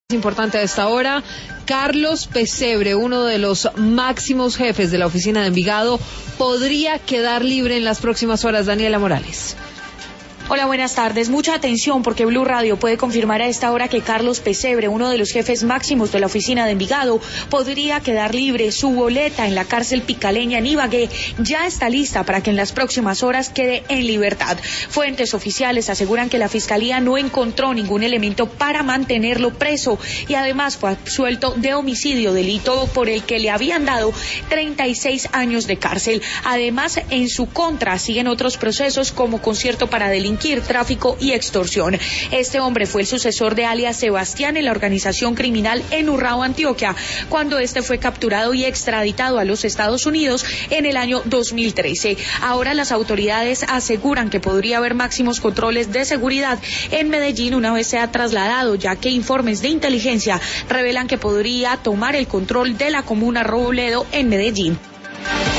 Importante a esta hora, Carlos Pesebre, uno de los máximos jefes de la oficina de Envigado, podría quedar libre en las próximas horas. Daniela Morales. Hola, buenas tardes. Mucha atención porque Blue Radio puede confirmar a esta hora que Carlos Pesebre, uno de los jefes máximos de la oficina de Envigado, podría quedar libre. Su boleta en la cárcel picaleña en Ibagué ya está lista para que en las próximas horas quede en libertad. Fuentes oficiales aseguran que la Fiscalía no encontró ningún elemento para mantenerlo preso y además fue absuelto de homicidio, delito por el que le habían dado 36 años de cárcel. Además, en su contra siguen otros procesos como concierto para delinquir, tráfico y extorsión. Este hombre fue el sucesor de alias Sebastián en la organización criminal en Urrao, Antioquia, cuando este fue capturado y extraditado a los Estados Unidos en el año 2013. Ahora las autoridades aseguran que podría haber máximos controles de seguridad en Medellín una vez sea trasladado, ya que informes de inteligencia revelan que podría tomar el control de la comuna Robledo en Medellín.